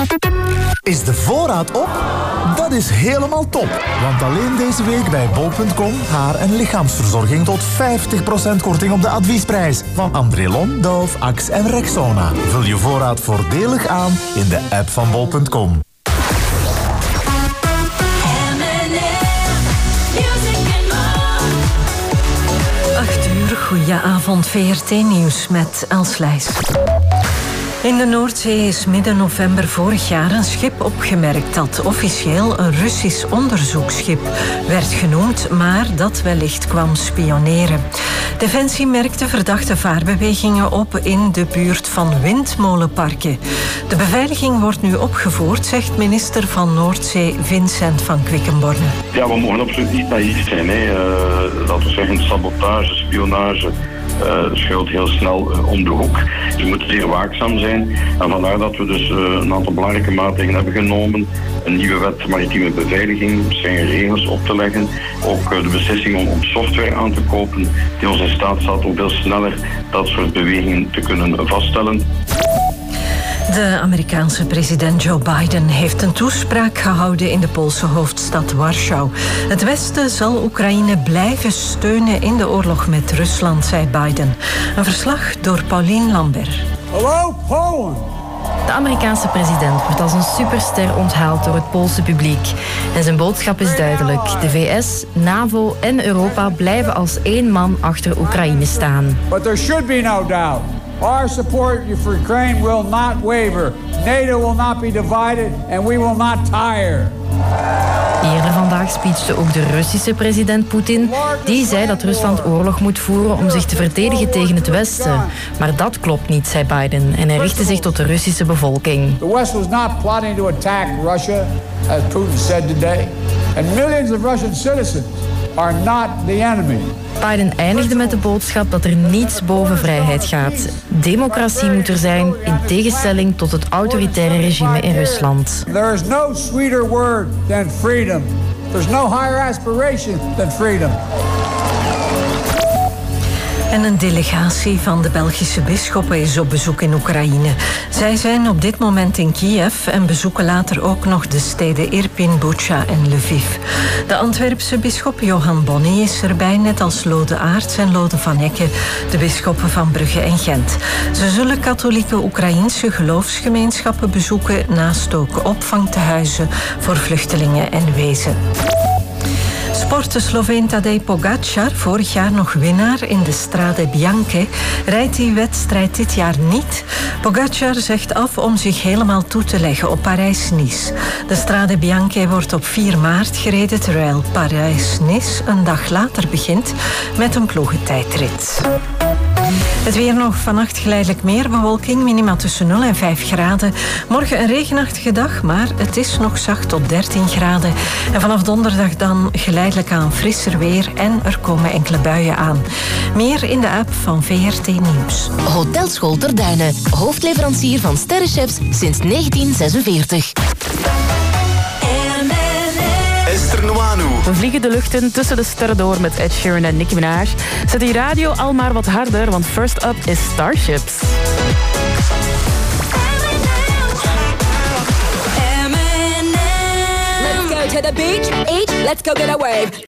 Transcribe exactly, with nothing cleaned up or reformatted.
Is de voorraad op? Dat is helemaal top. Want alleen deze week bij bol punt com haar- en lichaamsverzorging tot vijftig procent korting op de adviesprijs. Van Andrelon, Dove, Axe en Rexona. Vul je voorraad voordelig aan in de app van bol punt com. acht uur, goedenavond, V R T-nieuws met Els Leijs. In de Noordzee is midden november vorig jaar een schip opgemerkt dat officieel een Russisch onderzoeksschip werd genoemd, maar dat wellicht kwam spioneren. Defensie merkte verdachte vaarbewegingen op in de buurt van windmolenparken. De beveiliging wordt nu opgevoerd, zegt minister van Noordzee Vincent van Quickenborne. Ja, we mogen absoluut niet naïef zijn. Hè. Uh, laten we zeggen, sabotage, spionage uh, schuilt heel snel uh, om de hoek. Dus we moeten zeer waakzaam zijn. En vandaar dat we dus uh, een aantal belangrijke maatregelen hebben genomen. Een nieuwe wet maritieme beveiliging, strenge regels op te leggen. Ook uh, de beslissing om, om software aan te kopen die ons in staat staat om veel sneller dat soort bewegingen te kunnen vaststellen. De Amerikaanse president Joe Biden heeft een toespraak gehouden in de Poolse hoofdstad Warschau. Het Westen zal Oekraïne blijven steunen in de oorlog met Rusland, zei Biden. Een verslag door Paulien Lambert. Hallo, Polen! De Amerikaanse president wordt als een superster onthaald door het Poolse publiek. En zijn boodschap is duidelijk. De V S, NAVO en Europa blijven als één man achter Oekraïne staan. But there should be no doubt. Our support for Ukraine will not waver. NATO will not be divided and we will not tire. Eerder vandaag speechte ook de Russische president Poetin. Die zei dat Rusland oorlog moet voeren om zich te verdedigen tegen het Westen. Maar dat klopt niet, zei Biden. En hij richtte zich tot de Russische bevolking. The West was not plotting to attack Russia, as Putin said today. And millions of Russian citizens are not the enemy. Biden eindigde met de boodschap dat er niets boven vrijheid gaat. Democratie moet er zijn, in tegenstelling tot het autoritaire regime in Rusland. There is no sweeter word than freedom. There's no higher aspiration than freedom. En een delegatie van de Belgische bisschoppen is op bezoek in Oekraïne. Zij zijn op dit moment in Kiev en bezoeken later ook nog de steden Irpin, Bucha en Lviv. De Antwerpse bisschop Johan Bonny is erbij, net als Lode Aerts en Lode van Ecke, de bisschoppen van Brugge en Gent. Ze zullen katholieke Oekraïense geloofsgemeenschappen bezoeken, naast ook opvangtehuizen voor vluchtelingen en wezen. Sport. De Sloveen Tadej Pogačar, vorig jaar nog winnaar in de Strade Bianche, rijdt die wedstrijd dit jaar niet. Pogačar zegt af om zich helemaal toe te leggen op Parijs-Nice. De Strade Bianche wordt op vier maart gereden, terwijl Parijs-Nice een dag later begint met een ploegentijdrit. Het weer nog, vannacht geleidelijk meer bewolking, minima tussen nul en vijf graden. Morgen een regenachtige dag, maar het is nog zacht tot dertien graden. En vanaf donderdag dan geleidelijk aan frisser weer en er komen enkele buien aan. Meer in de app van V R T Nieuws. Hotelschool Ter Duinen, hoofdleverancier van sterrenchefs sinds negentien zesenveertig. We vliegen de lucht in tussen de sterren door met Ed Sheeran en Nicki Minaj. Zet die radio al maar wat harder, want first up is Starships. Let's go to the beach, eat, let's go get a wave.